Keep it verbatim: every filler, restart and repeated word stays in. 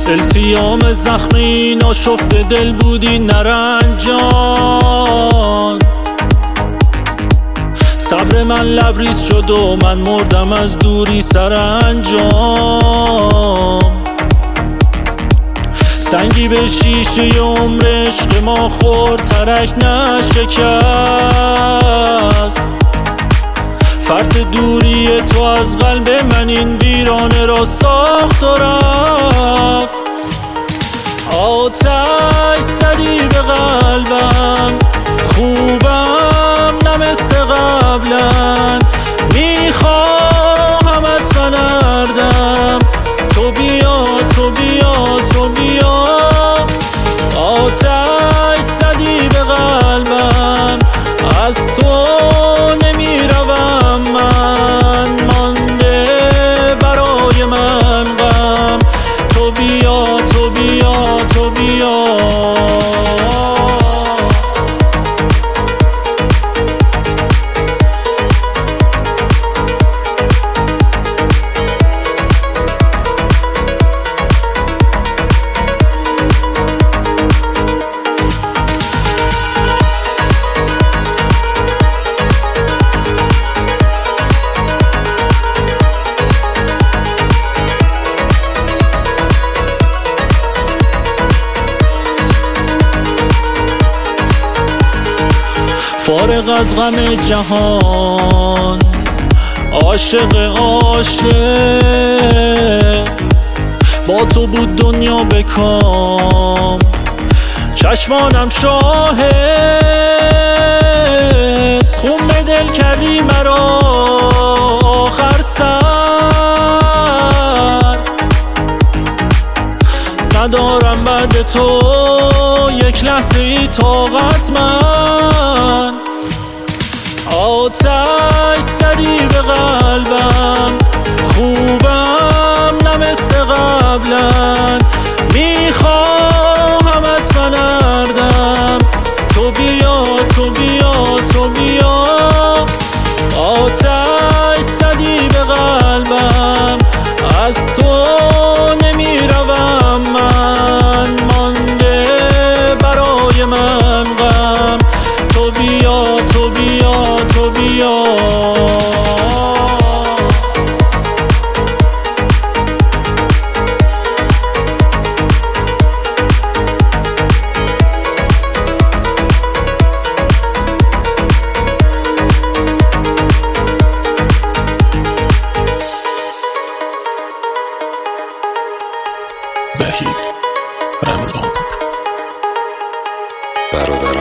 التیام زخمی ناشفته دل بودی نرنجان. صبر من لبریز شد و من مردم از دوری سرانجام. سنگی به شیشه عمر عشق ما خورد ترک نشکست. فرط دوری تو از قلب من این ویرانه را ساخت و رفت. آتش زدی به قلبم، خوبم نه مثل قبلا. میخواهمت و نردم، تو بیا تو بیا تو بیا. آتش زدی به قلبم، از تو نمیروم من. مانده برای من غم، تو بیا تو بیا تو بیا. فارغ از غم جهان، عاشق عاشق. با تو بود دنیا به کام، چشمانم شاهد. خون به دل کردی مرا آخر سر. ندارم بعد تو یک لحظه ای طاقت من. آتش زدی به قلبم، خوبم نه مثل قبلا. میخواهمت و نردم، تو بیا تو بیا تو بیا. آتش زدی به قلبم، از تو نمیروم من. مانده برای من غم، تو بیا تو بیا تو بیا. وحید رمضانپور. برادر